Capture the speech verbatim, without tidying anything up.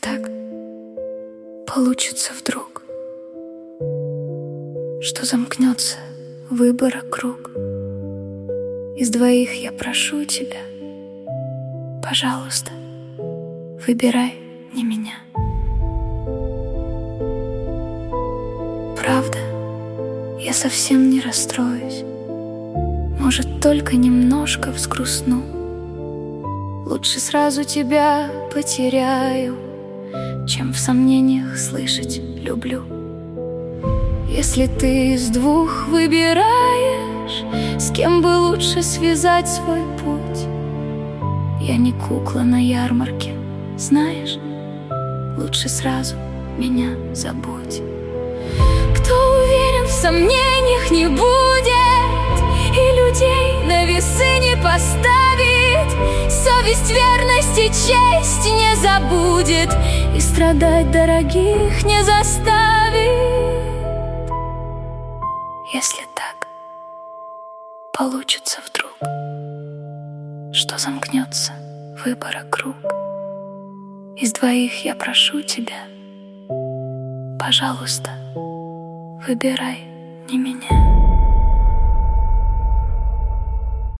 так получится вдруг, что замкнется выбора круг, из двоих я прошу тебя, пожалуйста, выбирай не меня. Правда, я совсем не расстроюсь, может, только немножко взгрустну. Лучше сразу тебя потеряю, чем в сомнениях слышать люблю. Если ты из двух выбираешь, с кем бы лучше связать свой путь, я не кукла на ярмарке, знаешь, лучше сразу меня забудь. Кто уверен, в сомнениях не будет, и людей на весы не поставит, совесть, верность и честь не забудет, и страдать дорогих не заставит. Если так получится вдруг, что замкнется выбора круг, из двоих я прошу тебя, пожалуйста, выбирай не меня.